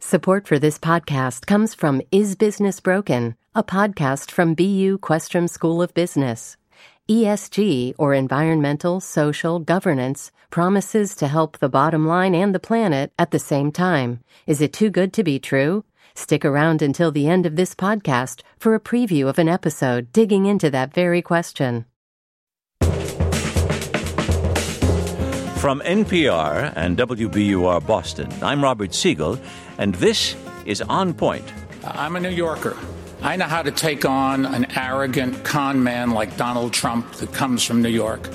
Support for this podcast comes from Is Business Broken, a podcast from BU Questrom School of Business. ESG, or environmental, social, governance, promises to help the bottom line and the planet at the same time. Is it too good to be true? Stick around until the end of this podcast for a preview of an episode digging into that very question. From NPR and WBUR Boston, I'm Robert Siegel, and this is On Point. I'm a New Yorker. I know how to take on an arrogant con man like Donald Trump that comes from New York.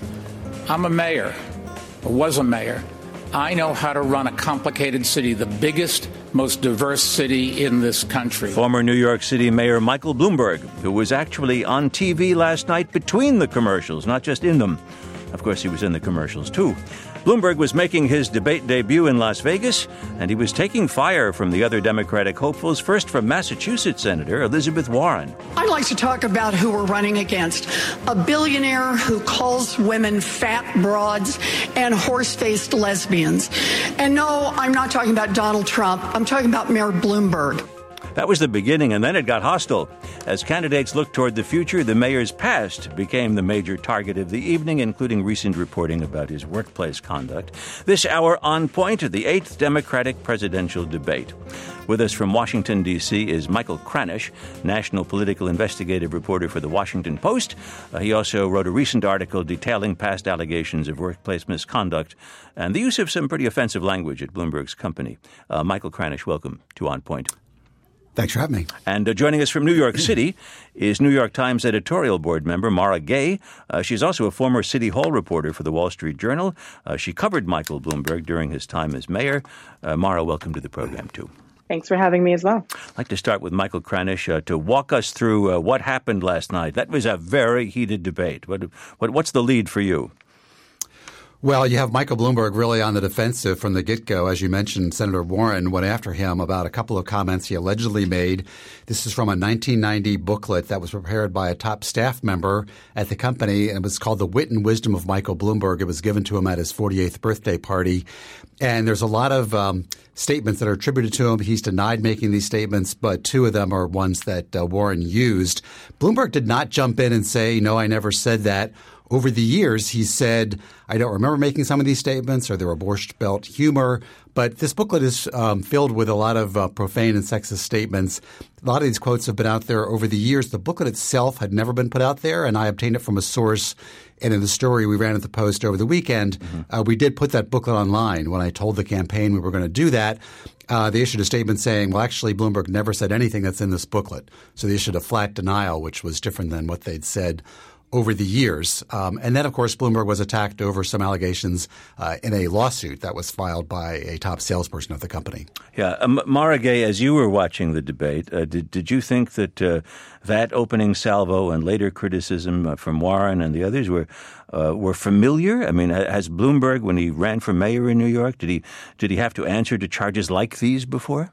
I'm a mayor, or was a mayor. I know how to run a complicated city, the biggest, most diverse city in this country. Former New York City Mayor Michael Bloomberg, who was actually on TV last night between the commercials, not just in them. Of course, he was in the commercials, too. Bloomberg was making his debate debut in Las Vegas, and he was taking fire from the other Democratic hopefuls, first from Massachusetts Senator Elizabeth Warren. I'd like to talk about who we're running against. A billionaire who calls women fat broads and horse-faced lesbians. And no, I'm not talking about Donald Trump. I'm talking about Mayor Bloomberg. That was the beginning, and then it got hostile. As candidates looked toward the future, the mayor's past became the major target of the evening, including recent reporting about his workplace conduct. This hour On Point, the 8th Democratic presidential debate. With us from Washington, D.C. is Michael Kranish, national political investigative reporter for The Washington Post. He also wrote a recent article detailing past allegations of workplace misconduct and the use of some pretty offensive language at Bloomberg's company. Michael Kranish, welcome to On Point. Thanks for having me. And joining us from New York City is New York Times editorial board member Mara Gay. She's also a former City Hall reporter for the Wall Street Journal. She covered Michael Bloomberg during his time as mayor. Mara, welcome to the program, too. Thanks for having me as well. I'd like to start with Michael Kranish to walk us through what happened last night. That was a very heated debate. What's the lead for you? Well, you have Michael Bloomberg really on the defensive from the get-go. As you mentioned, Senator Warren went after him about a couple of comments he allegedly made. This is from a 1990 booklet that was prepared by a top staff member at the company, and it was called The Wit and Wisdom of Michael Bloomberg. It was given to him at his 48th birthday party. And there's a lot of statements that are attributed to him. He's denied making these statements, but two of them are ones that Warren used. Bloomberg did not jump in and say, no, I never said that. Over the years, he said, I don't remember making some of these statements, or they were Borscht Belt humor. But this booklet is filled with a lot of profane and sexist statements. A lot of these quotes have been out there over the years. The booklet itself had never been put out there, and I obtained it from a source. And in the story we ran at the Post over the weekend, we did put that booklet online. When I told the campaign we were going to do that, they issued a statement saying, well, actually, Bloomberg never said anything that's in this booklet. So they issued a flat denial, which was different than what they'd said over the years. And then, of course, Bloomberg was attacked over some allegations in a lawsuit that was filed by a top salesperson of the company. Yeah. Mara Gay, as you were watching the debate, did you think that that opening salvo and later criticism from Warren and the others were familiar? I mean, has Bloomberg, when he ran for mayor in New York, did he have to answer to charges like these before?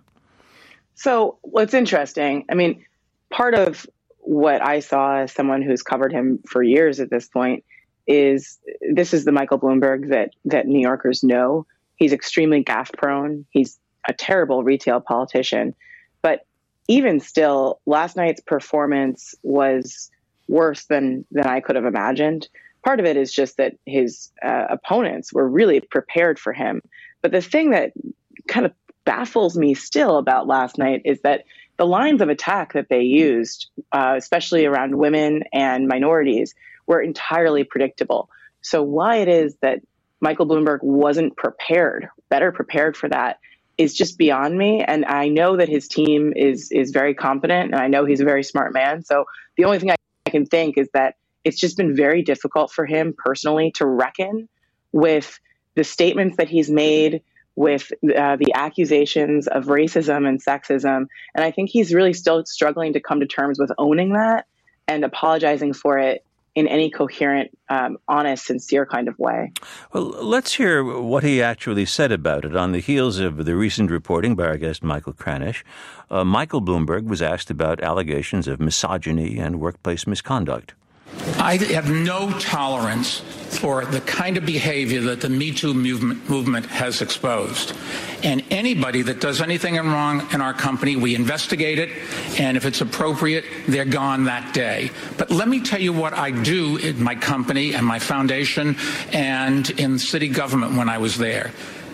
So what's interesting, I mean, part of what I saw as someone who's covered him for years at this point is this is the Michael Bloomberg that New Yorkers know. He's extremely gaffe prone. He's a terrible retail politician. But even still, last night's performance was worse than I could have imagined. Part of it is just that his opponents were really prepared for him. But the thing that kind of baffles me still about last night is that the lines of attack that they used, especially around women and minorities, were entirely predictable. So why it is that Michael Bloomberg wasn't better prepared for that, is just beyond me. And I know that his team is very competent, and I know he's a very smart man. So the only thing I can think is that it's just been very difficult for him personally to reckon with the statements that he's made, with the accusations of racism and sexism. And I think he's really still struggling to come to terms with owning that and apologizing for it in any coherent, honest, sincere kind of way. Well, let's hear what he actually said about it. On the heels of the recent reporting by our guest Michael Kranish, Michael Bloomberg was asked about allegations of misogyny and workplace misconduct. I have no tolerance for the kind of behavior that the Me Too movement has exposed. And anybody that does anything wrong in our company, we investigate it, and if it's appropriate, they're gone that day. But let me tell you what I do in my company and my foundation and in city government when I was there.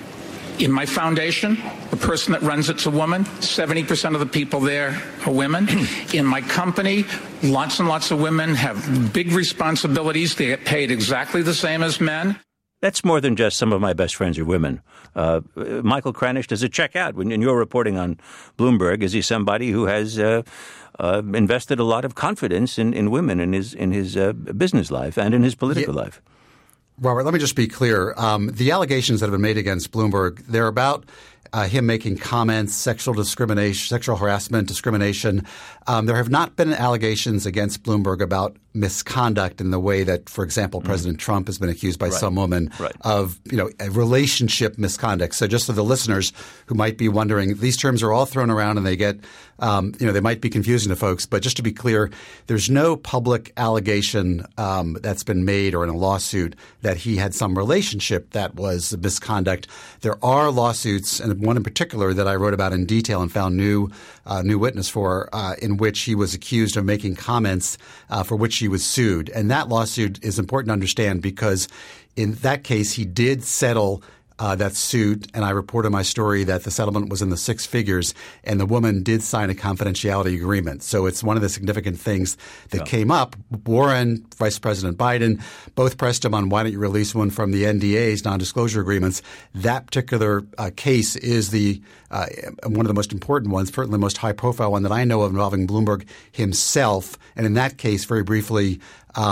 In my foundation, the person that runs it's a woman. 70% of the people there are women. In my company, lots and lots of women have big responsibilities. They get paid exactly the same as men. That's more than just some of my best friends are women. Michael Kranish, does it check out when you're reporting on Bloomberg? Is he somebody who has invested a lot of confidence in women in his business life and in his political life? Robert, let me just be clear. The allegations that have been made against Bloomberg, they're about him making comments, sexual discrimination, sexual harassment, discrimination. There have not been allegations against Bloomberg about misconduct in the way that, for example, President Trump has been accused by some woman of, a relationship misconduct. So just for the listeners who might be wondering, these terms are all thrown around and they get, they might be confusing to folks. But just to be clear, there's no public allegation that's been made or in a lawsuit that he had some relationship that was misconduct. There are lawsuits, and one in particular that I wrote about in detail and found new witness for, in which he was accused of making comments for which he was sued. And that lawsuit is important to understand because in that case he did settle that suit, and I report in my story that the settlement was in the six figures, and the woman did sign a confidentiality agreement. So it's one of the significant things that came up. Warren, Vice President Biden, both pressed him on why don't you release one from the NDAs, non-disclosure agreements. That particular case is one of the most important ones, certainly the most high-profile one that I know of involving Bloomberg himself. And in that case, very briefly,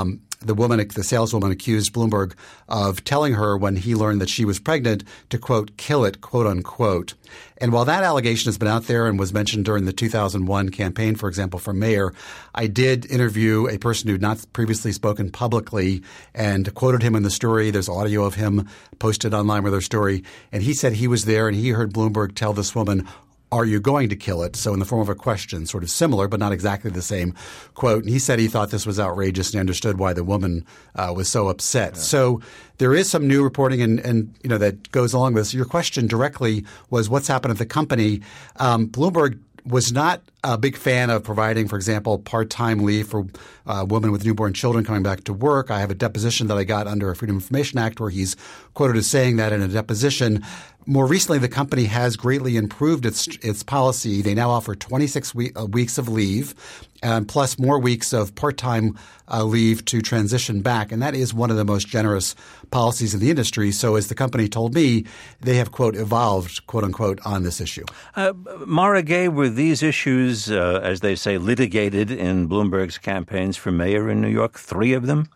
the saleswoman accused Bloomberg of telling her when he learned that she was pregnant to, quote, kill it, quote unquote. And while that allegation has been out there and was mentioned during the 2001 campaign, for example, for mayor, I did interview a person who had not previously spoken publicly and quoted him in the story. There's audio of him posted online with her story. And he said he was there and he heard Bloomberg tell this woman, are you going to kill it? So in the form of a question, sort of similar, but not exactly the same quote. And he said he thought this was outrageous and he understood why the woman was so upset. Yeah. So there is some new reporting and that goes along with this. Your question directly was what's happened at the company. Bloomberg was not a big fan of providing, for example, part-time leave for women with newborn children coming back to work. I have a deposition that I got under a Freedom of Information Act where he's quoted as saying that in a deposition. More recently, the company has greatly improved its policy. They now offer 26 weeks of leave plus more weeks of part-time leave to transition back. And that is one of the most generous policies in the industry. So as the company told me, they have, quote, evolved, quote unquote, on this issue. Mara Gay, were these issues, as they say, litigated in Bloomberg's campaigns for mayor in New York, 3 of them?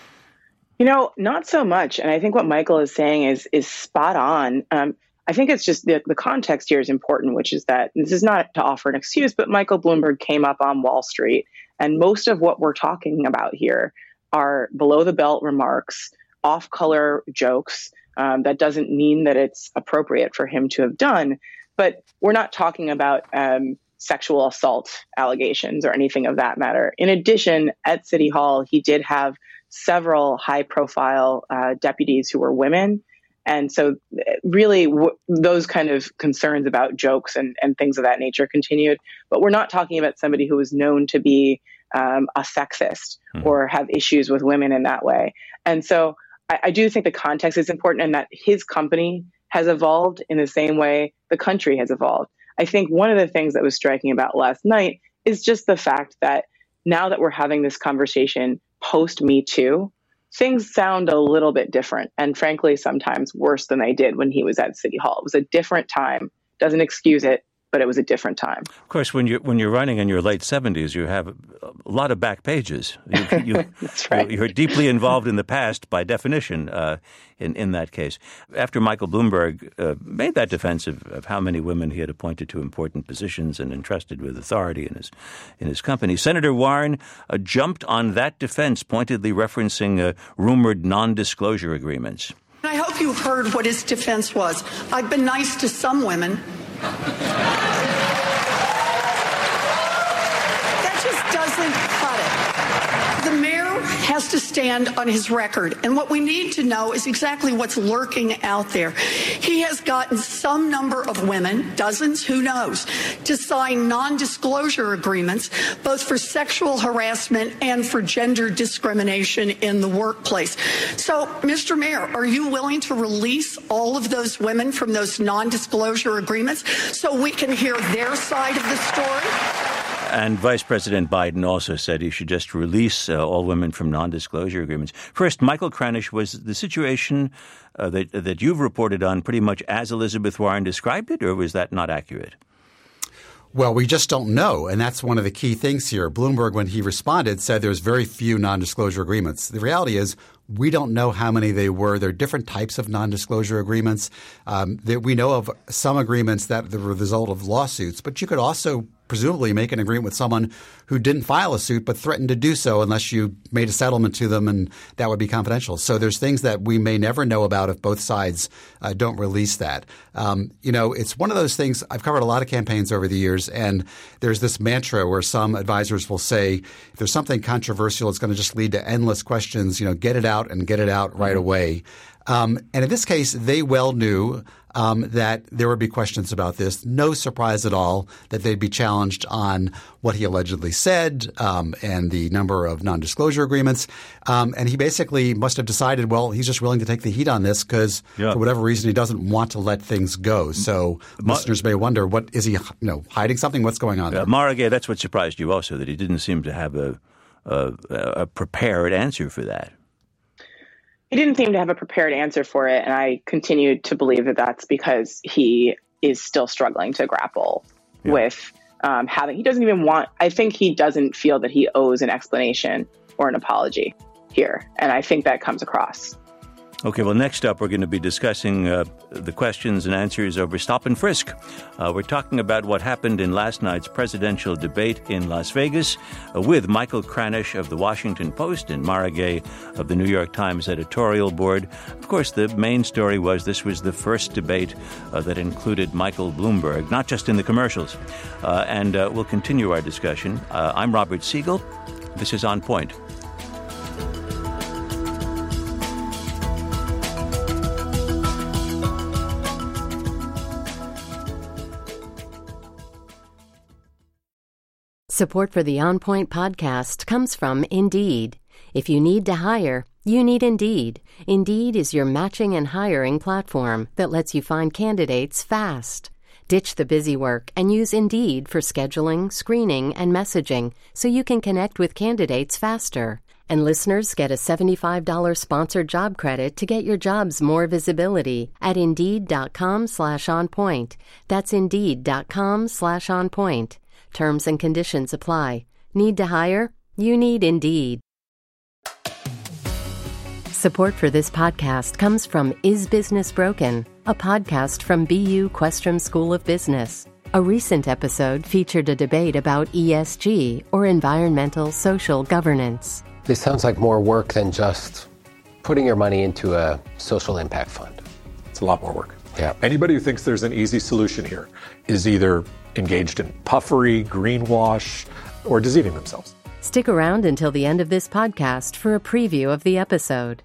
Not so much. And I think what Michael is saying is spot on. I think it's just the context here is important, which is that this is not to offer an excuse, but Michael Bloomberg came up on Wall Street. And most of what we're talking about here are below the belt remarks, off color jokes. That doesn't mean that it's appropriate for him to have done. But we're not talking about sexual assault allegations or anything of that matter. In addition, at City Hall, he did have several high-profile deputies who were women. And so really those kind of concerns about jokes and things of that nature continued. But we're not talking about somebody who was known to be a sexist or have issues with women in that way. And so I do think the context is important and that his company has evolved in the same way the country has evolved. I think one of the things that was striking about last night is just the fact that now that we're having this conversation post Me Too, things sound a little bit different and frankly, sometimes worse than they did when he was at City Hall. It was a different time. Doesn't excuse it, but it was a different time. Of course, when you're running in your late 70s, you have a lot of back pages. That's right. You're deeply involved in the past by definition in that case. After Michael Bloomberg made that defense of how many women he had appointed to important positions and entrusted with authority in his company, Senator Warren jumped on that defense, pointedly referencing rumored non-disclosure agreements. I hope you heard what his defense was. I've been nice to some women. That just doesn't cut it. The mayor has to stand on his record. And what we need to know is exactly what's lurking out there. He has gotten some number of women, dozens, who knows, to sign non-disclosure agreements, both for sexual harassment and for gender discrimination in the workplace. So, Mr. Mayor, are you willing to release all of those women from those non-disclosure agreements so we can hear their side of the story? And Vice President Biden also said he should just release all women from non-disclosure agreements. First, Michael Kranish, was the situation that you've reported on pretty much as Elizabeth Warren described it, or was that not accurate? Well, we just don't know, and that's one of the key things here. Bloomberg, when he responded, said there's very few non-disclosure agreements. The reality is we don't know how many they were. There are different types of non-disclosure agreements. We know of some agreements that were the result of lawsuits, but you could also presumably make an agreement with someone who didn't file a suit but threatened to do so unless you made a settlement to them, and that would be confidential. So there's things that we may never know about if both sides don't release that. It's one of those things. I've covered a lot of campaigns over the years, and there's this mantra where some advisors will say, if there's something controversial, it's going to just lead to endless questions, get it out and get it out right away. And in this case, they well knew that there would be questions about this. No surprise at all that they'd be challenged on what he allegedly said and the number of non-disclosure agreements. And he basically must have decided, well, he's just willing to take the heat on this because for whatever reason he doesn't want to let things go. So listeners may wonder, what is he hiding something? What's going on there? Mara Gay, that's what surprised you also, that he didn't seem to have a prepared answer for that. He didn't seem to have a prepared answer for it, and I continue to believe that that's because he is still struggling to grapple with having – he doesn't even want – I think he doesn't feel that he owes an explanation or an apology here, and I think that comes across. Okay, well, next up, we're going to be discussing the questions and answers over stop and frisk. We're talking about what happened in last night's presidential debate in Las Vegas with Michael Kranish of The Washington Post and Mara Gay of the New York Times editorial board. Of course, the main story was this was the first debate that included Michael Bloomberg, not just in the commercials. And we'll continue our discussion. I'm Robert Siegel. This is On Point. Support for the On Point podcast comes from Indeed. If you need to hire, you need Indeed. Indeed is your matching and hiring platform that lets you find candidates fast. Ditch the busy work and use Indeed for scheduling, screening, and messaging so you can connect with candidates faster. And listeners get a $75 sponsored job credit to get your jobs more visibility at Indeed.com/onpoint. That's Indeed.com/onpoint. Terms and conditions apply. Need to hire? You need Indeed. Support for this podcast comes from Is Business Broken, a podcast from BU Questrom School of Business. A recent episode featured a debate about ESG, or environmental social governance. This sounds like more work than just putting your money into a social impact fund. It's a lot more work. Yeah. Anybody who thinks there's an easy solution here is either engaged in puffery, greenwash, or deceiving themselves. Stick around until the end of this podcast for a preview of the episode.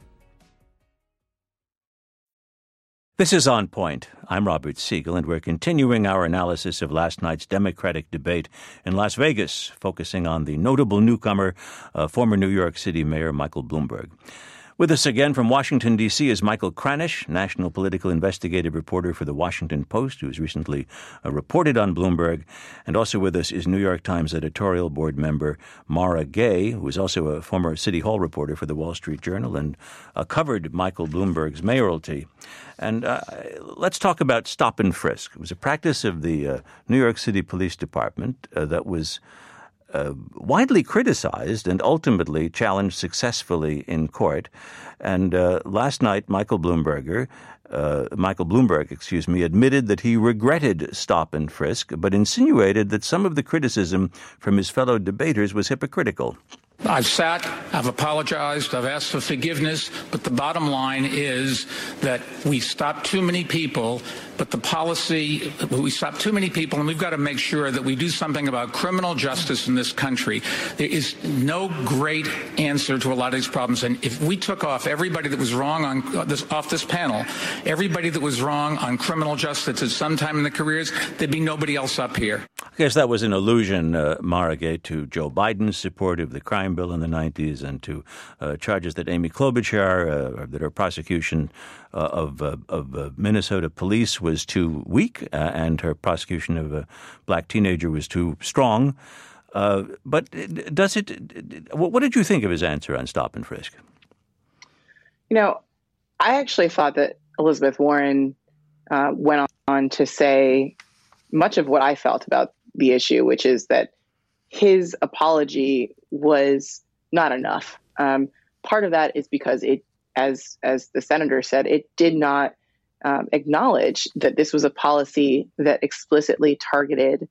This is On Point. I'm Robert Siegel, and we're continuing our analysis of last night's Democratic debate in Las Vegas, focusing on the notable newcomer, former New York City Mayor Michael Bloomberg. With us again from Washington, D.C. is Michael Kranish, national political investigative reporter for The Washington Post, who has recently reported on Bloomberg. And also with us is New York Times editorial board member Mara Gay, who is also a former City Hall reporter for The Wall Street Journal and covered Michael Bloomberg's mayoralty. And let's talk about stop and frisk. It was a practice of the New York City Police Department that was widely criticized and ultimately challenged successfully in court. And last night, Michael Bloomberg, admitted that he regretted stop and frisk, but insinuated that some of the criticism from his fellow debaters was hypocritical. I've sat, I've apologized, I've asked for forgiveness, but the bottom line is that we stopped too many people, we stopped too many people, and we've got to make sure that we do something about criminal justice in this country. There is no great answer to a lot of these problems, and if we took off everybody that was wrong off this panel, everybody that was wrong on criminal justice at some time in their careers, there'd be nobody else up here. I guess that was an allusion, Mara Gay, to Joe Biden's support of the crime bill in the 90s and to charges that Amy Klobuchar, that her prosecution of Minnesota police was too weak and her prosecution of a black teenager was too strong. But what did you think of his answer on stop and frisk? I actually thought that Elizabeth Warren went on to say much of what I felt about the issue, which is that his apology was not enough. Part of that is because it, as the senator said, it did not acknowledge that this was a policy that explicitly targeted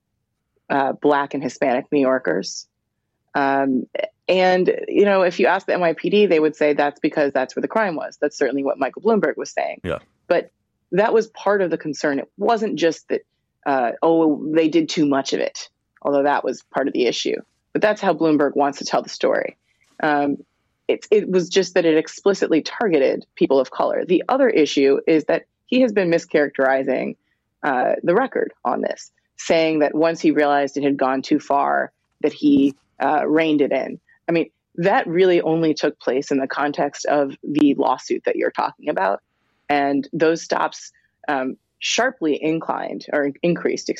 Black and Hispanic New Yorkers. And, if you ask the NYPD, they would say that's because that's where the crime was. That's certainly what Michael Bloomberg was saying. Yeah. But that was part of the concern. It wasn't just that, they did too much of it, although that was part of the issue. But that's how Bloomberg wants to tell the story. It was just that it explicitly targeted people of color. The other issue is that he has been mischaracterizing the record on this, saying that once he realized it had gone too far, that he reined it in. I mean, that really only took place in the context of the lawsuit that you're talking about. And those stops sharply increased,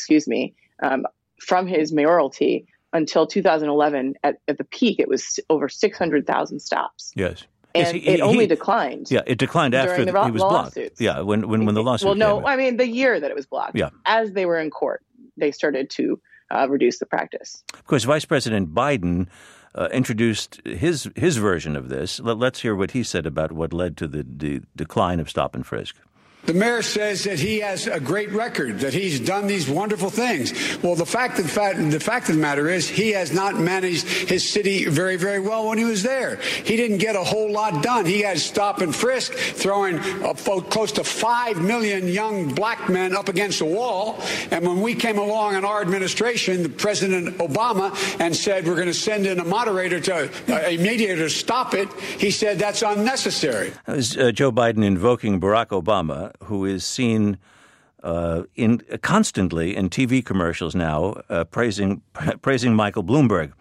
from his mayoralty until 2011. At the peak, it was over 600,000 stops. Yes. And it only declined. Yeah, it declined after he was blocked. Yeah, when the lawsuit came out. I mean, the year that it was blocked. Yeah. As they were in court, they started to reduce the practice. Of course, Vice President Biden introduced his version of this. Let's hear what he said about what led to the decline of stop and frisk. The mayor says that he has a great record, that he's done these wonderful things. Well, the fact of the matter is he has not managed his city very, very well when he was there. He didn't get a whole lot done. He had stop and frisk, throwing close to 5 million young black men up against a wall. And when we came along in our administration, President Obama, and said we're going to send in a mediator to stop it, he said that's unnecessary. That was Joe Biden invoking Barack Obama, who is seen constantly in TV commercials now praising Michael Bloomberg.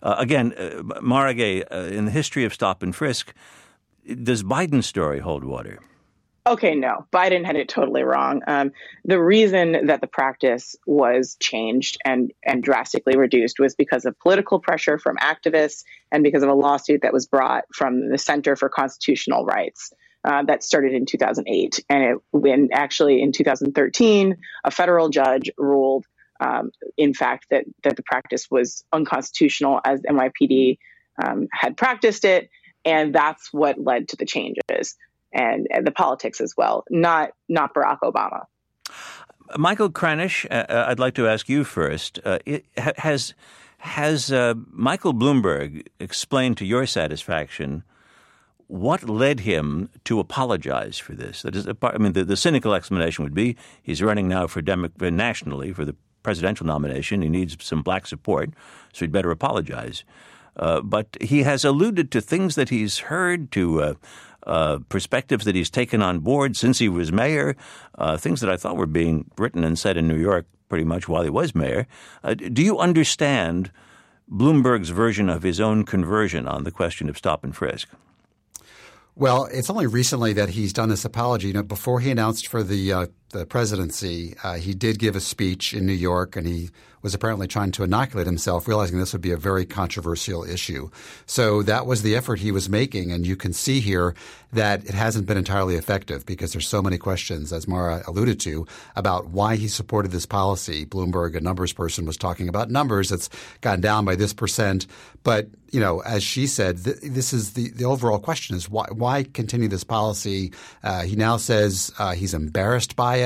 Mara Gay, in the history of stop and frisk, does Biden's story hold water? Okay, no. Biden had it totally wrong. The reason that the practice was changed and drastically reduced was because of political pressure from activists and because of a lawsuit that was brought from the Center for Constitutional Rights. That started in 2008. And when actually in 2013, a federal judge ruled, in fact, that the practice was unconstitutional as NYPD had practiced it. And that's what led to the changes and the politics as well, not Barack Obama. Michael Kranish, I'd like to ask you first. Has Michael Bloomberg explained to your satisfaction what led him to apologize for this? That is, the cynical explanation would be he's running now for nationally for the presidential nomination. He needs some black support, so he'd better apologize. But he has alluded to things that he's heard, to perspectives that he's taken on board since he was mayor, things that I thought were being written and said in New York pretty much while he was mayor. Do you understand Bloomberg's version of his own conversion on the question of stop and frisk? Well, it's only recently that he's done this apology. Before he announced for the presidency, he did give a speech in New York, and he was apparently trying to inoculate himself, realizing this would be a very controversial issue. So that was the effort he was making, and you can see here that it hasn't been entirely effective because there's so many questions, as Mara alluded to, about why he supported this policy. Bloomberg, a numbers person, was talking about numbers that's gone down by this percent. But, as she said, this is the overall question is why continue this policy? He now says he's embarrassed by it.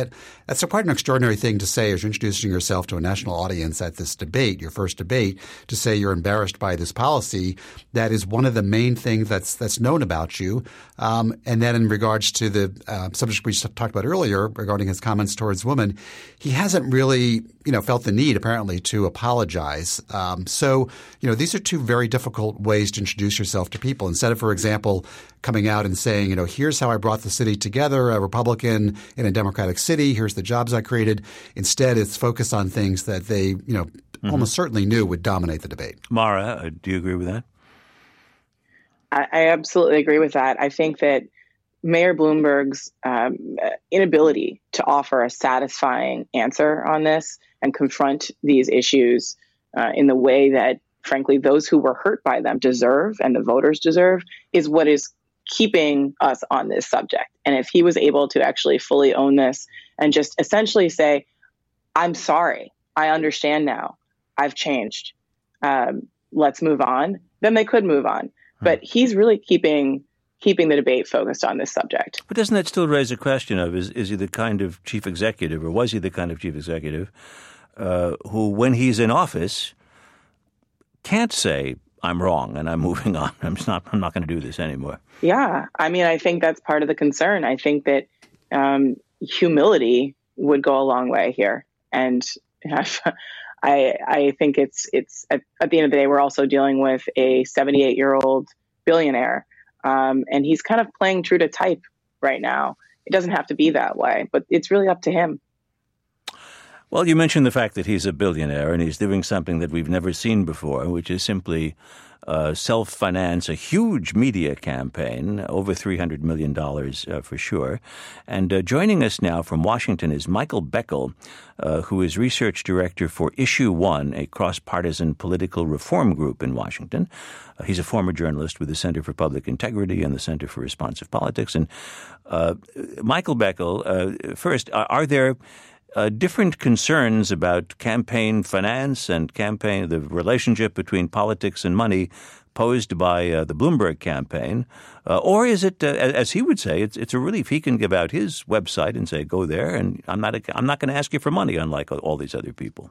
That's quite an extraordinary thing to say as you're introducing yourself to a national audience at this debate, your first debate, to say you're embarrassed by this policy. That is one of the main things that's known about you. And then in regards to the subject we talked about earlier regarding his comments towards women, he hasn't really, felt the need apparently to apologize. So these are two very difficult ways to introduce yourself to people. Instead of, for example, coming out and saying, here's how I brought the city together, a Republican in a Democratic city, here's the jobs I created. Instead, it's focused on things that they, almost certainly knew would dominate the debate. Mara, do you agree with that? I absolutely agree with that. I think that Mayor Bloomberg's inability to offer a satisfying answer on this and confront these issues in the way that, frankly, those who were hurt by them deserve and the voters deserve is what is keeping us on this subject. And if he was able to actually fully own this and just essentially say, I'm sorry, I understand now, I've changed, let's move on, then they could move on. But he's really keeping the debate focused on this subject. But doesn't that still raise a question of is he the kind of chief executive, or was he the kind of chief executive who, when he's in office, can't say, I'm wrong and I'm moving on. I'm not going to do this anymore. Yeah. I mean, I think that's part of the concern. I think that humility would go a long way here. And I think it's at the end of the day, we're also dealing with a 78-year-old billionaire. And he's kind of playing true to type right now. It doesn't have to be that way, but it's really up to him. Well, you mentioned the fact that he's a billionaire and he's doing something that we've never seen before, which is simply self-finance a huge media campaign, over $300 million for sure. And joining us now from Washington is Michael Beckel, who is research director for Issue One, a cross-partisan political reform group in Washington. He's a former journalist with the Center for Public Integrity and the Center for Responsive Politics. And Michael Beckel, first, are there different concerns about campaign finance and the relationship between politics and money posed by the Bloomberg campaign? Or is it, as he would say, it's a relief. He can give out his website and say, go there, and I'm not going to ask you for money, unlike all these other people.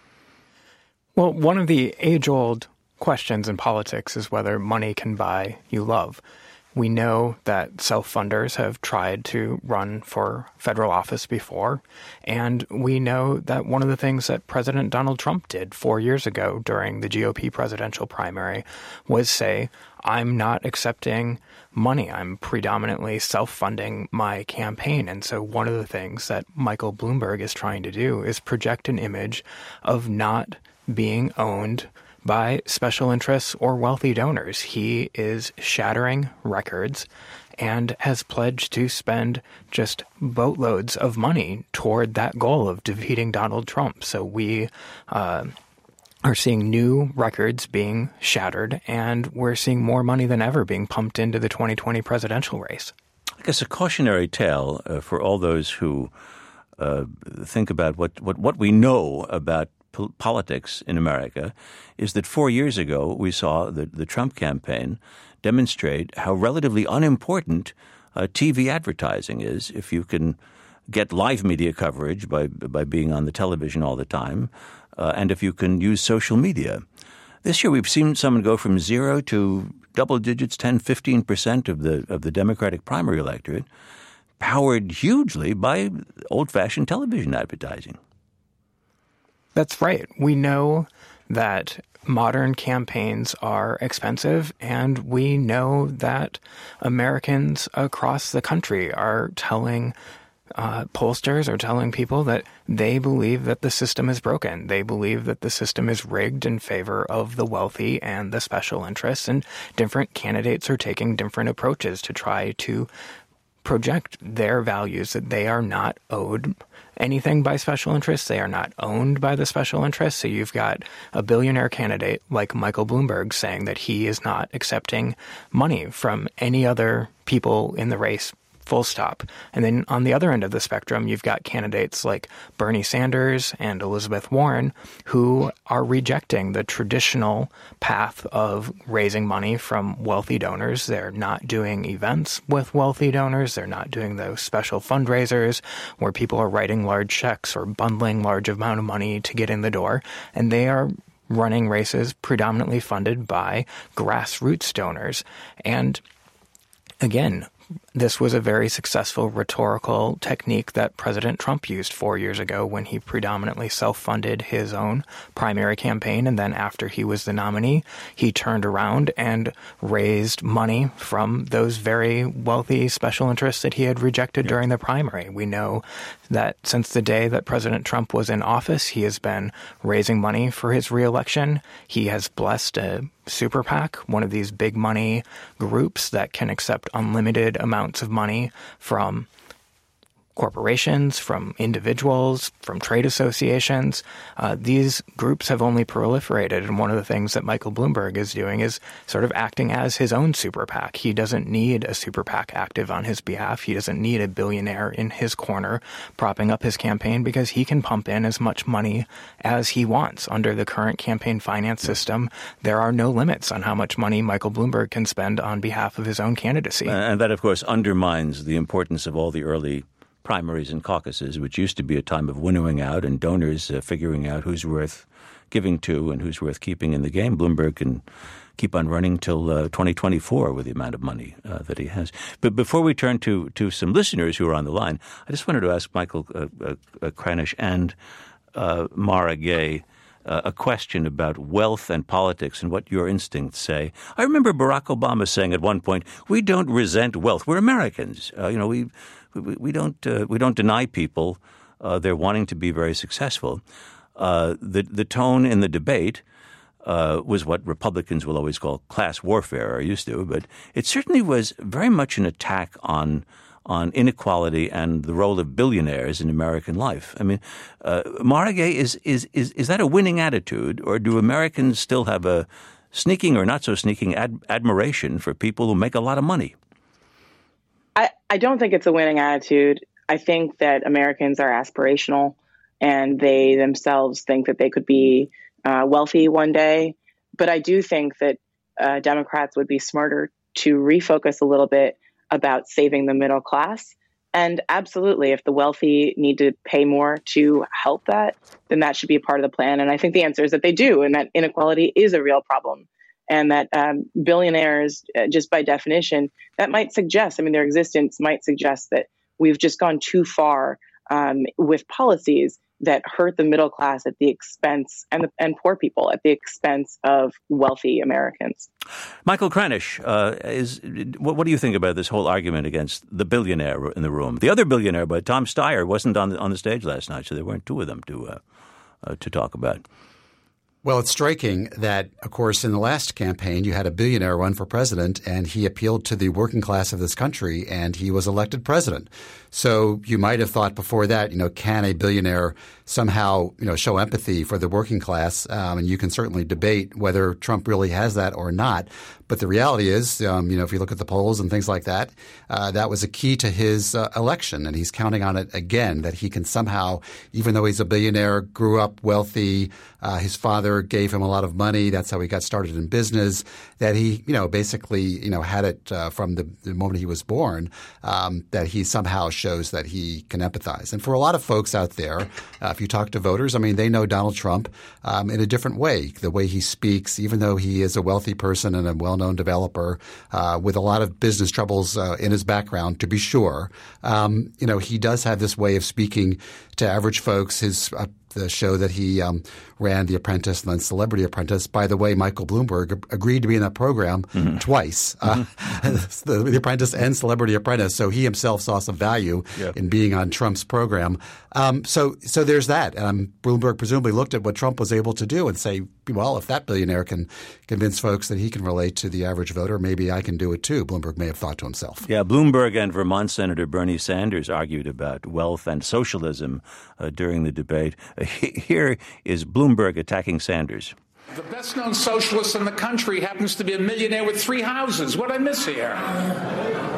Well, one of the age-old questions in politics is whether money can buy you love. We know that self-funders have tried to run for federal office before, and we know that one of the things that President Donald Trump did 4 years ago during the GOP presidential primary was say, I'm not accepting money. I'm predominantly self-funding my campaign. And so one of the things that Michael Bloomberg is trying to do is project an image of not being owned by special interests or wealthy donors. He is shattering records and has pledged to spend just boatloads of money toward that goal of defeating Donald Trump. So we are seeing new records being shattered, and we're seeing more money than ever being pumped into the 2020 presidential race. I guess a cautionary tale for all those who think about what we know about politics in America is that 4 years ago we saw the Trump campaign demonstrate how relatively unimportant TV advertising is if you can get live media coverage by being on the television all the time, and if you can use social media. This year we've seen someone go from 0 to double digits, 10-15% of the Democratic primary electorate, powered hugely by old-fashioned television advertising. That's right. We know that modern campaigns are expensive, and we know that Americans across the country are telling pollsters are telling people that they believe that the system is broken. They believe that the system is rigged in favor of the wealthy and the special interests, and different candidates are taking different approaches to try to project their values, that they are not owed anything by special interests. They are not owned by the special interests. So you've got a billionaire candidate like Michael Bloomberg saying that he is not accepting money from any other people in the race full stop. And then on the other end of the spectrum, you've got candidates like Bernie Sanders and Elizabeth Warren who are rejecting the traditional path of raising money from wealthy donors. They're not doing events with wealthy donors. They're not doing those special fundraisers where people are writing large checks or bundling large amount of money to get in the door. And they are running races predominantly funded by grassroots donors. And again, this was a very successful rhetorical technique that President Trump used 4 years ago when he predominantly self-funded his own primary campaign. And then after he was the nominee, he turned around and raised money from those very wealthy special interests that he had rejected during the primary. We know that since the day that President Trump was in office, he has been raising money for his reelection. He has blessed a super PAC, one of these big money groups that can accept unlimited amounts of money from corporations, from individuals, from trade associations. These groups have only proliferated. And one of the things that Michael Bloomberg is doing is sort of acting as his own super PAC. He doesn't need a super PAC active on his behalf. He doesn't need a billionaire in his corner propping up his campaign because he can pump in as much money as he wants. Under the current campaign finance system, there are no limits on how much money Michael Bloomberg can spend on behalf of his own candidacy. And that, of course, undermines the importance of all the early primaries and caucuses, which used to be a time of winnowing out and donors figuring out who's worth giving to and who's worth keeping in the game. Bloomberg can keep on running till 2024 with the amount of money that he has. But before we turn to some listeners who are on the line, I just wanted to ask Michael Kranish and Mara Gay a question about wealth and politics and what your instincts say. I remember Barack Obama saying at one point, "We don't resent wealth. We're Americans. We don't deny people they're wanting to be very successful." The tone in the debate was what Republicans will always call class warfare, or used to, but it certainly was very much an attack on inequality and the role of billionaires in American life. I mean, Mara Gay, is that a winning attitude, or do Americans still have a sneaking or not so sneaking admiration for people who make a lot of money? I don't think it's a winning attitude. I think that Americans are aspirational and they themselves think that they could be wealthy one day. But I do think that Democrats would be smarter to refocus a little bit about saving the middle class. And absolutely, if the wealthy need to pay more to help that, then that should be a part of the plan. And I think the answer is that they do, and that inequality is a real problem. And that billionaires, just by definition, that might suggest, their existence might suggest that we've just gone too far with policies that hurt the middle class at the expense and poor people at the expense of wealthy Americans. Michael Kranish, what do you think about this whole argument against the billionaire in the room? The other billionaire, but Tom Steyer, wasn't on the stage last night, so there weren't two of them to talk about. Well, it's striking that, of course, in the last campaign, you had a billionaire run for president, and he appealed to the working class of this country, and he was elected president. So you might have thought before that, can a billionaire somehow, show empathy for the working class? And you can certainly debate whether Trump really has that or not. But the reality is, if you look at the polls and things like that, that was a key to his election. And he's counting on it again, that he can somehow, even though he's a billionaire, grew up wealthy, his father gave him a lot of money. That's how he got started in business, that he, basically, had it from the moment he was born, that he somehow shows that he can empathize. And for a lot of folks out there, if you talk to voters, they know Donald Trump in a different way. The way he speaks, even though he is a wealthy person and a well-known developer with a lot of business troubles in his background, to be sure, he does have this way of speaking to average folks. The show that he ran, The Apprentice and then Celebrity Apprentice. By the way, Michael Bloomberg agreed to be in that program twice, The Apprentice and Celebrity Apprentice. So he himself saw some value in being on Trump's program. So there's that. Bloomberg presumably looked at what Trump was able to do and say, well, if that billionaire can convince folks that he can relate to the average voter, maybe I can do it too, Bloomberg may have thought to himself. Yeah, Bloomberg and Vermont Senator Bernie Sanders argued about wealth and socialism during the debate. Here is Bloomberg attacking Sanders. The best-known socialist in the country happens to be a millionaire with 3 houses. What did I miss here?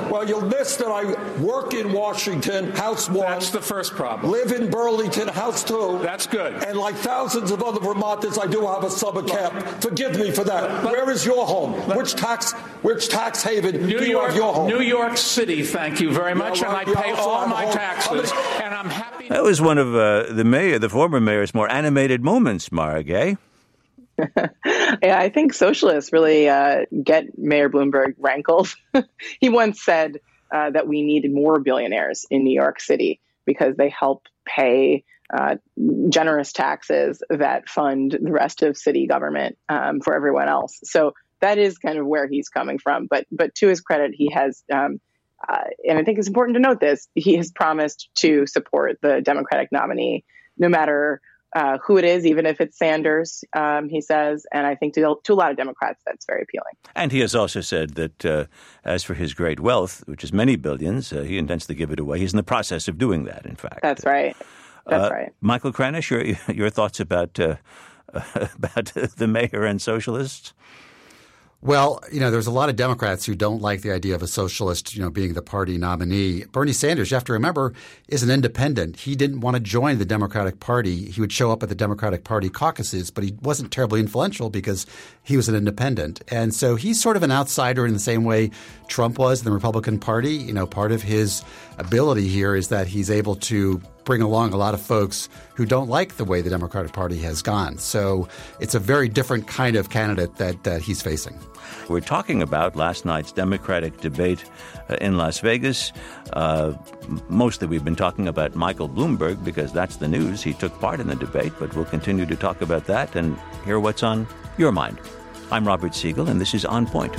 Well, you'll miss that I work in Washington, House 1. That's the first problem. Live in Burlington, House 2. That's good. And like thousands of other Vermonters, I do have a summer camp. Forgive me for that. Where is your home? Which tax haven do you have your home? New York City, thank you very much, and I pay all my taxes, and I'm happy. That was one of the former mayor's more animated moments, Mara Gay. Yeah, I think socialists really get Mayor Bloomberg rankled. He once said that we needed more billionaires in New York City because they help pay generous taxes that fund the rest of city government for everyone else. So that is kind of where he's coming from. But to his credit, he has, and I think it's important to note this, he has promised to support the Democratic nominee, no matter who it is, even if it's Sanders, he says. And I think to a lot of Democrats, that's very appealing. And he has also said that as for his great wealth, which is many billions, he intends to give it away. He's in the process of doing that, in fact. That's right. That's right. Michael Kranish, your thoughts about the mayor and socialists? Well, there's a lot of Democrats who don't like the idea of a socialist, being the party nominee. Bernie Sanders, you have to remember, is an independent. He didn't want to join the Democratic Party. He would show up at the Democratic Party caucuses, but he wasn't terribly influential because he was an independent. And so he's sort of an outsider in the same way Trump was in the Republican Party. Part of his ability here is that he's able to bring along a lot of folks who don't like the way the Democratic Party has gone. So it's a very different kind of candidate that he's facing. We're talking about last night's Democratic debate in Las Vegas. Mostly we've been talking about Michael Bloomberg because that's the news. He took part in the debate, but we'll continue to talk about that and hear what's on your mind. I'm Robert Siegel, and this is On Point.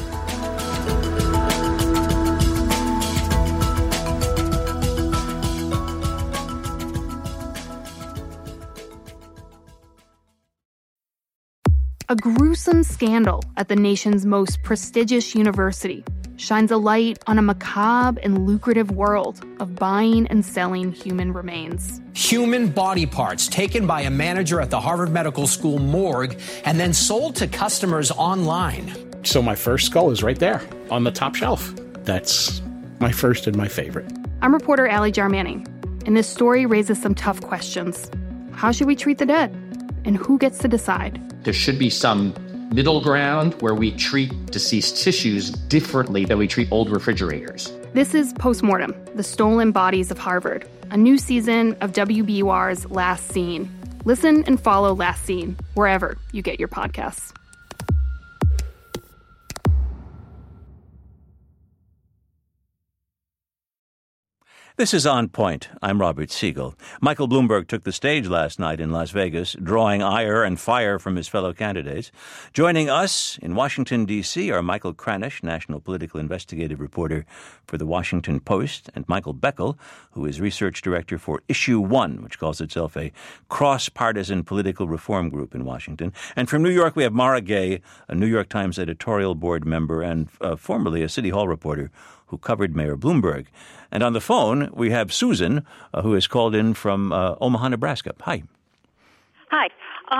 A gruesome scandal at the nation's most prestigious university shines a light on a macabre and lucrative world of buying and selling human remains. Human body parts taken by a manager at the Harvard Medical School morgue and then sold to customers online. So my first skull is right there on the top shelf. That's my first and my favorite. I'm reporter Allie Jarmanning, and this story raises some tough questions. How should we treat the dead? And who gets to decide? There should be some middle ground where we treat deceased tissues differently than we treat old refrigerators. This is Postmortem, the Stolen Bodies of Harvard, a new season of WBUR's Last Scene. Listen and follow Last Scene wherever you get your podcasts. This is On Point. I'm Robert Siegel. Michael Bloomberg took the stage last night in Las Vegas, drawing ire and fire from his fellow candidates. Joining us in Washington, D.C. are Michael Kranish, national political investigative reporter for The Washington Post, and Michael Beckel, who is research director for Issue One, which calls itself a cross-partisan political reform group in Washington. And from New York, we have Mara Gay, a New York Times editorial board member and formerly a City Hall reporter who covered Mayor Bloomberg. And on the phone, we have Susan, who is called in from Omaha, Nebraska. Hi. Hi.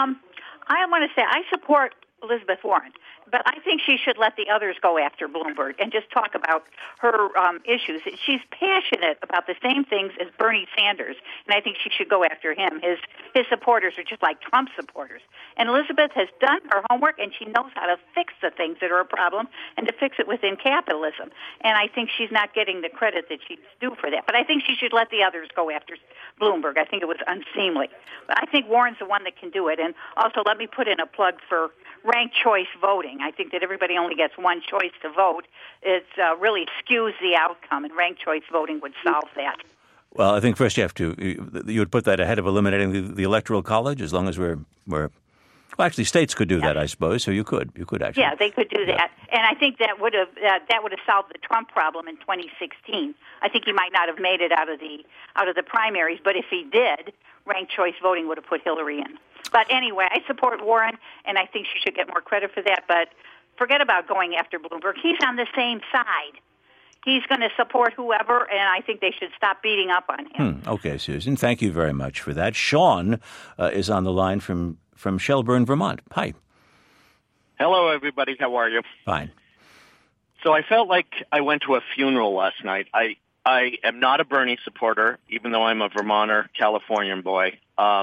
I want to say I support Elizabeth Warren, but I think she should let the others go after Bloomberg and just talk about her issues. She's passionate about the same things as Bernie Sanders, and I think she should go after him. His supporters are just like Trump supporters. And Elizabeth has done her homework, and she knows how to fix the things that are a problem and to fix it within capitalism. And I think she's not getting the credit that she's due for that. But I think she should let the others go after Bloomberg. I think it was unseemly. But I think Warren's the one that can do it. And also, let me put in a plug for ranked choice voting. I think that everybody only gets one choice to vote. It really skews the outcome, and ranked choice voting would solve that. Well, I think first you would put that ahead of eliminating the Electoral College, as long as we're well, actually, states could do that, I suppose. So you could actually. Yeah, they could do that, and I think that would have solved the Trump problem in 2016. I think he might not have made it out of the primaries, but if he did, ranked choice voting would have put Hillary in. But anyway, I support Warren, and I think she should get more credit for that. But forget about going after Bloomberg. He's on the same side. He's going to support whoever, and I think they should stop beating up on him. Okay, Susan, thank you very much for that. Sean is on the line from Shelburne, Vermont. Hi. Hello, everybody. How are you? Fine. So I felt like I went to a funeral last night. I am not a Bernie supporter, even though I'm a Vermonter, Californian boy.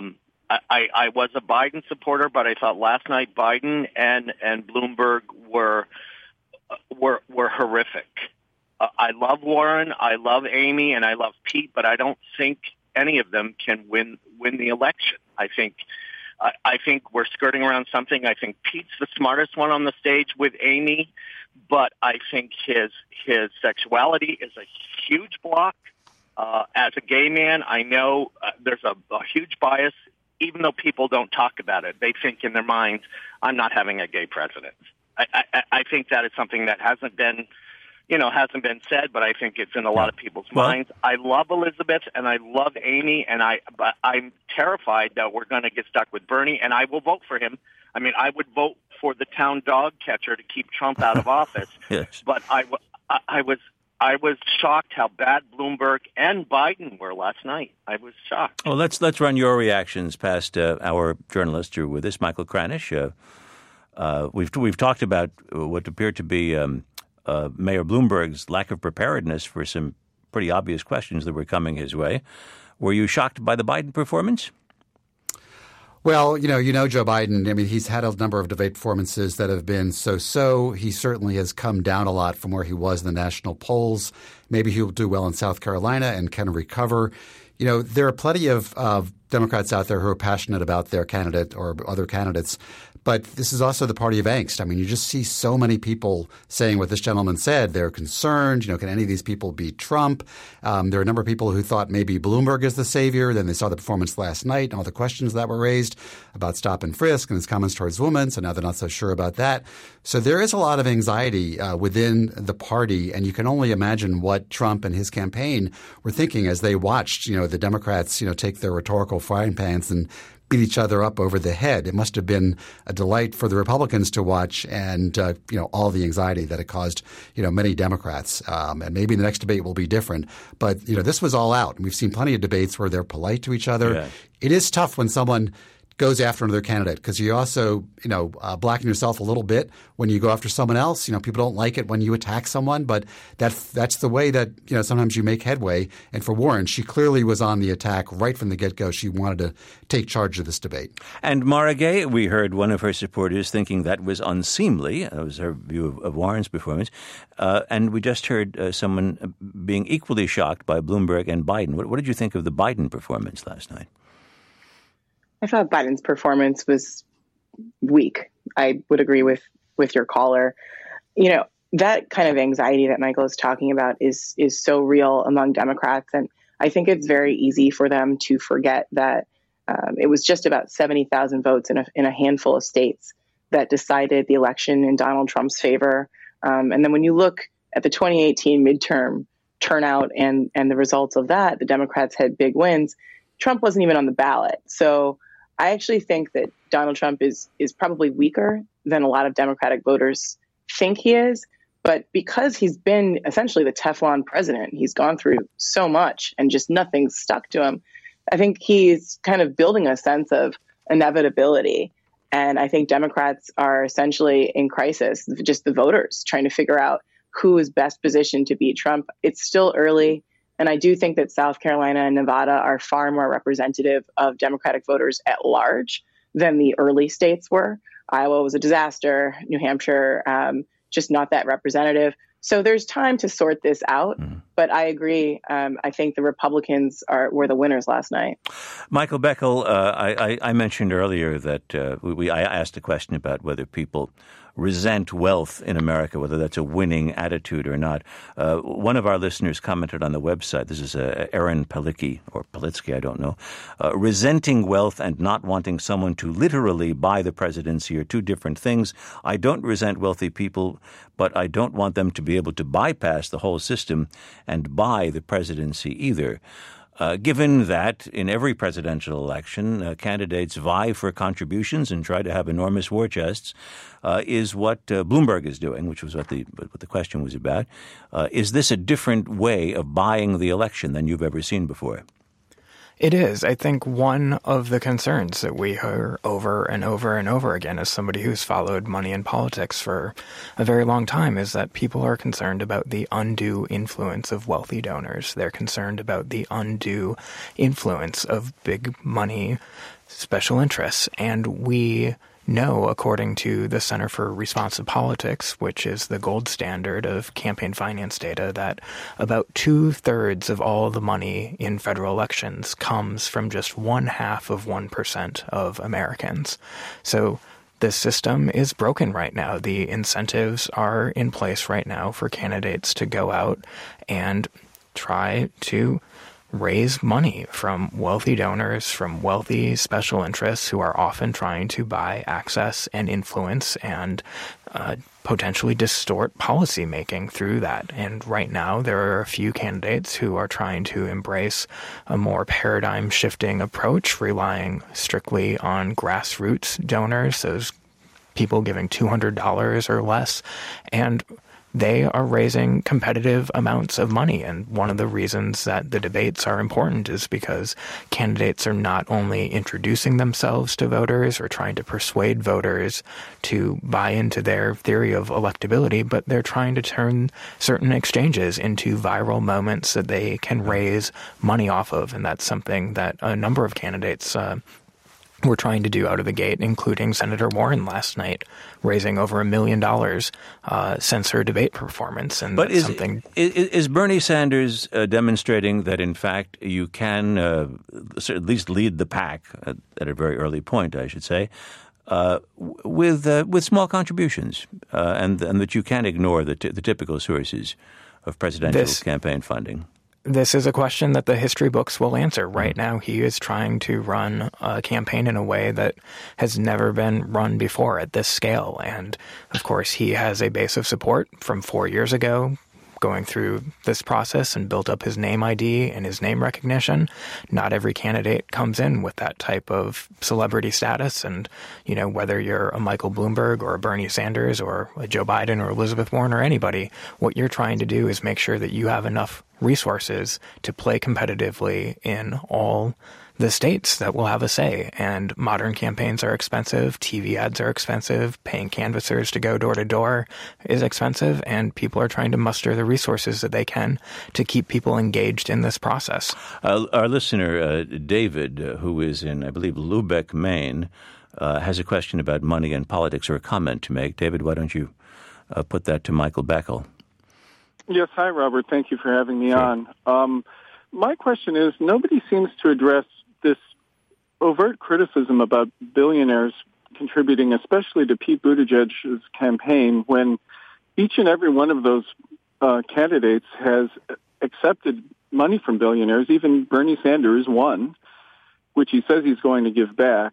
I was a Biden supporter, but I thought last night Biden and Bloomberg were horrific. I love Warren, I love Amy, and I love Pete, but I don't think any of them can win the election. I think we're skirting around something. I think Pete's the smartest one on the stage with Amy, but I think his sexuality is a huge block. As a gay man, I know there's a huge bias, even though people don't talk about it. They think in their minds, I'm not having a gay president. I think that is something that hasn't been said, but I think it's in a lot of people's minds. I love Elizabeth and I love Amy, but I'm terrified that we're going to get stuck with Bernie, and I will vote for him. I mean, I would vote for the town dog catcher to keep Trump out of office. Yes. But I was shocked how bad Bloomberg and Biden were last night. I was shocked. Well, let's run your reactions past our journalist who with us, Michael Kranish. We've talked about what appeared to be Mayor Bloomberg's lack of preparedness for some pretty obvious questions that were coming his way. Were you shocked by the Biden performance? Well, you know Joe Biden. I mean, he's had a number of debate performances that have been so-so. He certainly has come down a lot from where he was in the national polls. Maybe he'll do well in South Carolina and can recover. You know, there are plenty of Democrats out there who are passionate about their candidate or other candidates. But this is also the party of angst. I mean, you just see so many people saying what this gentleman said. They're concerned. You know, can any of these people beat Trump? There are a number of people who thought maybe Bloomberg is the savior. Then they saw the performance last night and all the questions that were raised about stop and frisk and his comments towards women. So now they're not so sure about that. So there is a lot of anxiety within the party. And you can only imagine what Trump and his campaign were thinking as they watched, the Democrats, take their rhetorical frying pans and beat each other up over the head. It must have been a delight for the Republicans to watch and, all the anxiety that it caused, many Democrats. And maybe the next debate will be different. But, this was all out. And we've seen plenty of debates where they're polite to each other. Yeah. It is tough when someone goes after another candidate because you also, blacken yourself a little bit when you go after someone else. People don't like it when you attack someone, but that's the way that, sometimes you make headway. And for Warren, she clearly was on the attack right from the get-go. She wanted to take charge of this debate. And Mara Gay, we heard one of her supporters thinking that was unseemly. That was her view of Warren's performance. And we just heard someone being equally shocked by Bloomberg and Biden. What did you think of the Biden performance last night? I thought Biden's performance was weak. I would agree with your caller. That kind of anxiety that Michael is talking about is so real among Democrats. And I think it's very easy for them to forget that it was just about 70,000 votes in a handful of states that decided the election in Donald Trump's favor. And then when you look at the 2018 midterm turnout and the results of that, the Democrats had big wins. Trump wasn't even on the ballot. So I actually think that Donald Trump is probably weaker than a lot of Democratic voters think he is. But because he's been essentially the Teflon president, he's gone through so much and just nothing's stuck to him. I think he's kind of building a sense of inevitability. And I think Democrats are essentially in crisis, just the voters trying to figure out who is best positioned to beat Trump. It's still early. And I do think that South Carolina and Nevada are far more representative of Democratic voters at large than the early states were. Iowa was a disaster. New Hampshire, just not that representative. So there's time to sort this out. But I agree. I think the Republicans were the winners last night. Michael Beckel, I mentioned earlier that I asked a question about whether people resent wealth in America, whether that's a winning attitude or not. One of our listeners commented on the website, this is Aaron Palitsky, I don't know, resenting wealth and not wanting someone to literally buy the presidency are two different things. I don't resent wealthy people, but I don't want them to be able to bypass the whole system and buy the presidency either. Given that in every presidential election, candidates vie for contributions and try to have enormous war chests, is what Bloomberg is doing, which was what the question was about. Is this a different way of buying the election than you've ever seen before? It is. I think one of the concerns that we hear over and over and over again as somebody who's followed money and politics for a very long time is that people are concerned about the undue influence of wealthy donors. They're concerned about the undue influence of big money special interests. And we know, according to the Center for Responsive Politics, which is the gold standard of campaign finance data, that about 2/3 of all the money in federal elections comes from just 0.5% of Americans. So the system is broken right now. The incentives are in place right now for candidates to go out and try to raise money from wealthy donors, from wealthy special interests who are often trying to buy access and influence and potentially distort policymaking through that. And right now, there are a few candidates who are trying to embrace a more paradigm-shifting approach, relying strictly on grassroots donors, those people giving $200 or less, and they are raising competitive amounts of money. And one of the reasons that the debates are important is because candidates are not only introducing themselves to voters or trying to persuade voters to buy into their theory of electability, but they're trying to turn certain exchanges into viral moments that they can raise money off of. And that's something that a number of candidates we're trying to do out of the gate, including Senator Warren last night, raising over $1 million since her debate performance. And but is Bernie Sanders demonstrating that, in fact, you can at least lead the pack at a very early point, I should say, with small contributions, and that you can't ignore the typical sources of presidential campaign funding? This is a question that the history books will answer. Right now, he is trying to run a campaign in a way that has never been run before at this scale. And, of course, he has a base of support from 4 years ago, going through this process and built up his name ID and his name recognition. Not every candidate comes in with that type of celebrity status. And, you know, whether you're a Michael Bloomberg or a Bernie Sanders or a Joe Biden or Elizabeth Warren or anybody, what you're trying to do is make sure that you have enough resources to play competitively in all the states that will have a say. And modern campaigns are expensive. TV ads are expensive. Paying canvassers to go door to door is expensive. And people are trying to muster the resources that they can to keep people engaged in this process. Our listener, David, who is in, I believe, Lubec, Maine, has a question about money and politics or a comment to make. David, why don't you put that to Michael Beckel? Yes. Hi, Robert. Thank you for having me on. My question is, nobody seems to address this overt criticism about billionaires contributing, especially to Pete Buttigieg's campaign, when each and every one of those candidates has accepted money from billionaires. Even Bernie Sanders won, which he says he's going to give back.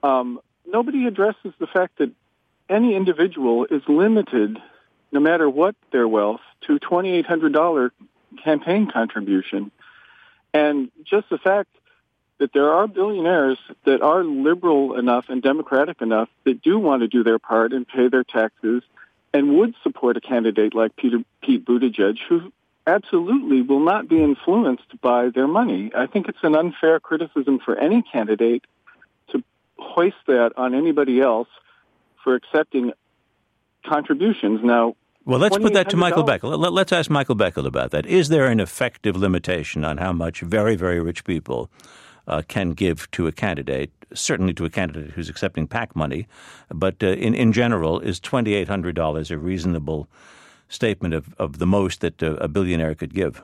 Nobody addresses the fact that any individual is limited, no matter what their wealth, to $2,800 campaign contribution. And just the fact that there are billionaires that are liberal enough and democratic enough that do want to do their part and pay their taxes and would support a candidate like Pete Buttigieg, who absolutely will not be influenced by their money. I think it's an unfair criticism for any candidate to hoist that on anybody else for accepting contributions. Now, well, let's put that to Michael Beckel. Let's ask Michael Beckel about that. Is there an effective limitation on how much very, very rich people can give to a candidate, certainly to a candidate who's accepting PAC money, but in general, is $2,800 a reasonable statement of the most that a billionaire could give?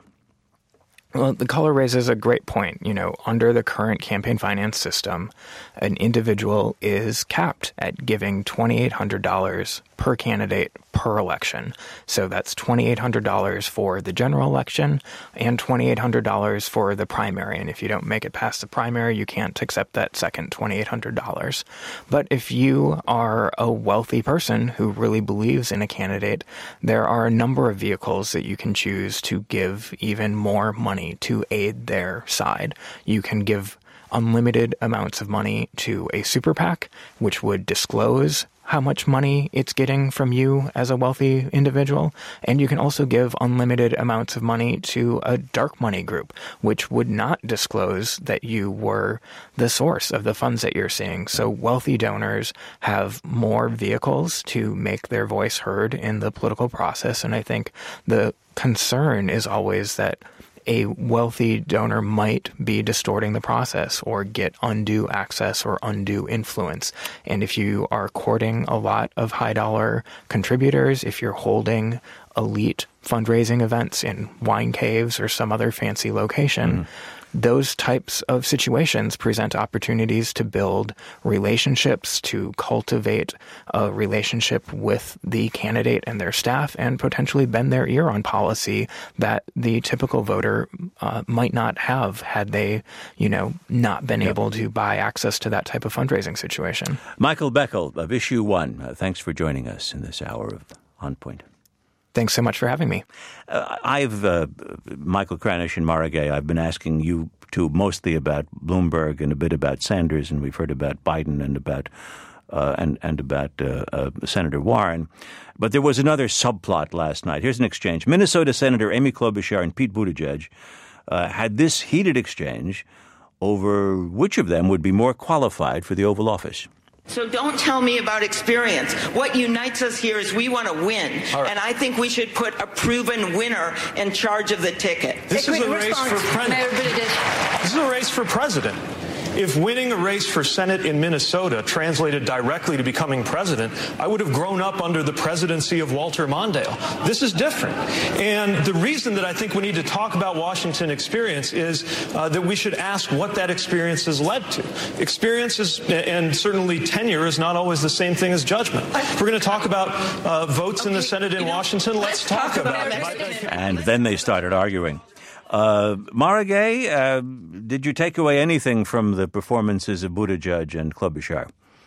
Well, the caller raises a great point. You know, under the current campaign finance system, an individual is capped at giving $2,800 per candidate per election. So that's $2,800 for the general election and $2,800 for the primary. And if you don't make it past the primary, you can't accept that second $2,800. But if you are a wealthy person who really believes in a candidate, there are a number of vehicles that you can choose to give even more money to aid their side. You can give unlimited amounts of money to a super PAC, which would disclose how much money it's getting from you as a wealthy individual. And you can also give unlimited amounts of money to a dark money group, which would not disclose that you were the source of the funds that you're seeing. So wealthy donors have more vehicles to make their voice heard in the political process. And I think the concern is always that a wealthy donor might be distorting the process or get undue access or undue influence. And if you are courting a lot of high dollar contributors, if you're holding elite fundraising events in wine caves or some other fancy location, those types of situations present opportunities to build relationships, to cultivate a relationship with the candidate and their staff, and potentially bend their ear on policy that the typical voter might not have had they, not been able to buy access to that type of fundraising situation. Michael Beckel of Issue One, thanks for joining us in this hour of On Point. Thanks so much for having me. Michael Kranish and Mara Gay, I've been asking you two mostly about Bloomberg and a bit about Sanders, and we've heard about Biden and about Senator Warren. But there was another subplot last night. Here's an exchange. Minnesota Senator Amy Klobuchar and Pete Buttigieg had this heated exchange over which of them would be more qualified for the Oval Office. So don't tell me about experience. What unites us here is we want to win. Right. And I think we should put a proven winner in charge of the ticket. This is a race for president. This is a race for president. If winning a race for Senate in Minnesota translated directly to becoming president, I would have grown up under the presidency of Walter Mondale. This is different. And the reason that I think we need to talk about Washington experience is that we should ask what that experience has led to. Experience is, and certainly tenure is not always the same thing as judgment. If we're going to talk about votes in the Senate in Washington, let's talk about it. And then they started arguing. Mara Gay, did you take away anything from the performances of Buttigieg and Klobuchar?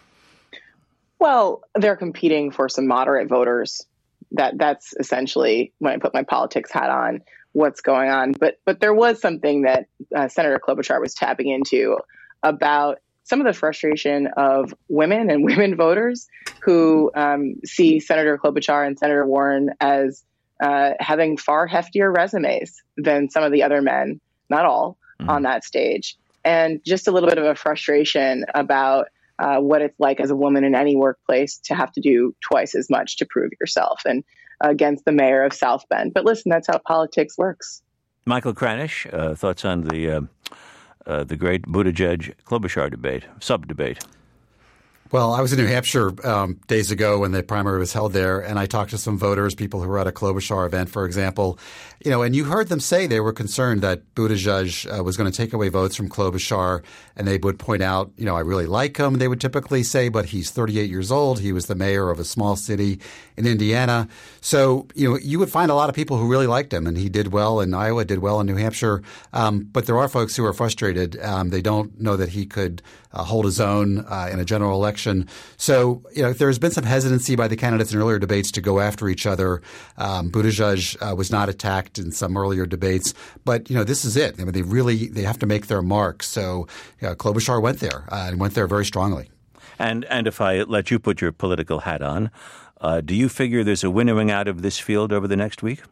Well, they're competing for some moderate voters. That's essentially, when I put my politics hat on, what's going on. But there was something that Senator Klobuchar was tapping into about some of the frustration of women and women voters who see Senator Klobuchar and Senator Warren as having far heftier resumes than some of the other men, not all, on that stage. And just a little bit of a frustration about what it's like as a woman in any workplace to have to do twice as much to prove yourself, and against the mayor of South Bend. But listen, that's how politics works. Michael Kranish, thoughts on the great Buttigieg-Klobuchar debate, sub-debate? Well, I was in New Hampshire days ago when the primary was held there, and I talked to some voters, people who were at a Klobuchar event, for example. And you heard them say they were concerned that Buttigieg was going to take away votes from Klobuchar, and they would point out, I really like him, they would typically say, but he's 38 years old. He was the mayor of a small city in Indiana. So, you would find a lot of people who really liked him, and he did well in Iowa, did well in New Hampshire. But there are folks who are frustrated. They don't know that he could hold his own in a general election. So, there's been some hesitancy by the candidates in earlier debates to go after each other. Buttigieg was not attacked in some earlier debates, but this is it. I mean, they have to make their mark. So, Klobuchar went there and went there very strongly. And if I let you put your political hat on, do you figure there's a winnowing out of this field over the next week?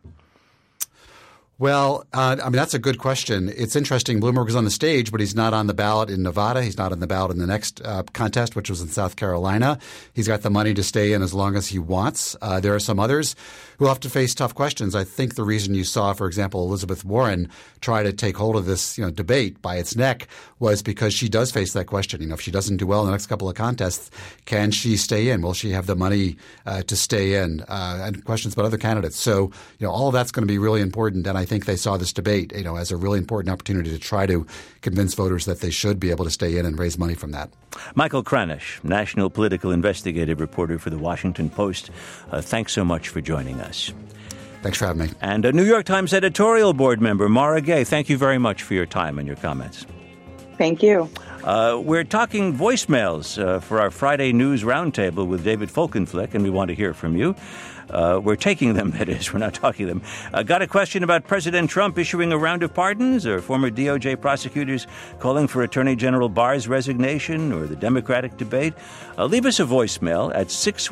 Well, that's a good question. It's interesting. Bloomberg is on the stage, but he's not on the ballot in Nevada. He's not on the ballot in the next contest, which was in South Carolina. He's got the money to stay in as long as he wants. There are some others who will have to face tough questions. I think the reason you saw, for example, Elizabeth Warren try to take hold of this debate by its neck was because she does face that question. If she doesn't do well in the next couple of contests, can she stay in? Will she have the money to stay in? And questions about other candidates. So, all of that's going to be really important. And I think they saw this debate, as a really important opportunity to try to convince voters that they should be able to stay in and raise money from that. Michael Kranish, national political investigative reporter for The Washington Post. Thanks so much for joining us. Thanks for having me. And a New York Times editorial board member, Mara Gay, thank you very much for your time and your comments. Thank you. We're talking voicemails for our Friday News Roundtable with David Folkenflik, and we want to hear from you. We're taking them, that is. We're not talking them. Got a question about President Trump issuing a round of pardons, or former DOJ prosecutors calling for Attorney General Barr's resignation, or the Democratic debate? Leave us a voicemail at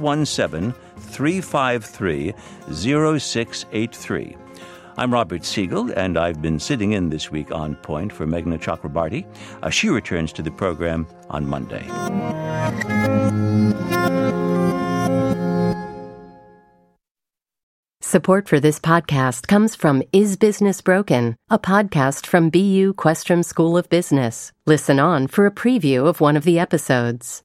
617-353-0683. I'm Robert Siegel, and I've been sitting in this week on point for Meghna Chakrabarty. She returns to the program on Monday. Support for this podcast comes from Is Business Broken, a podcast from BU Questrom School of Business. Listen on for a preview of one of the episodes.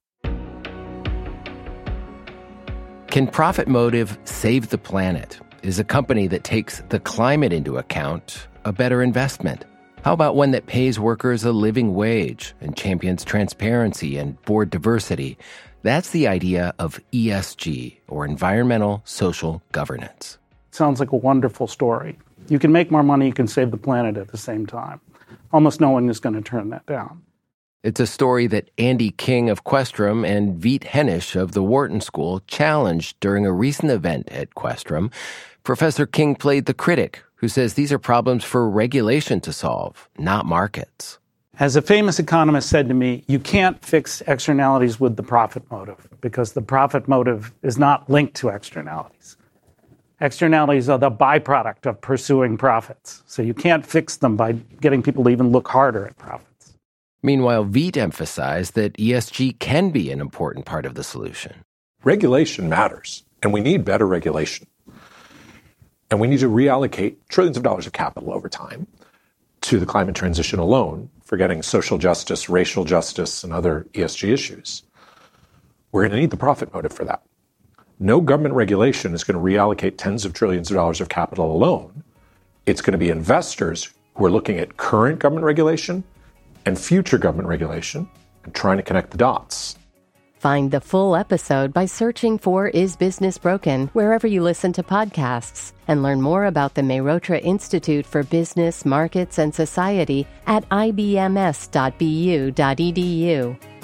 Can Profit Motive save the planet? Is a company that takes the climate into account a better investment? How about one that pays workers a living wage and champions transparency and board diversity? That's the idea of ESG, or environmental social governance. Sounds like a wonderful story. You can make more money, you can save the planet at the same time. Almost no one is going to turn that down. It's a story that Andy King of Questrom and Veet Hennish of the Wharton School challenged during a recent event at Questrom. Professor King played the critic who says these are problems for regulation to solve, not markets. As a famous economist said to me, you can't fix externalities with the profit motive because the profit motive is not linked to externalities. Externalities are the byproduct of pursuing profits. So you can't fix them by getting people to even look harder at profits. Meanwhile, Veet emphasized that ESG can be an important part of the solution. Regulation matters, and we need better regulation. And we need to reallocate trillions of dollars of capital over time to the climate transition alone, forgetting social justice, racial justice, and other ESG issues. We're going to need the profit motive for that. No government regulation is going to reallocate tens of trillions of dollars of capital alone. It's going to be investors who are looking at current government regulation and future government regulation and trying to connect the dots. Find the full episode by searching for Is Business Broken wherever you listen to podcasts, and learn more about the Mehrotra Institute for Business, Markets, and Society at ibms.bu.edu.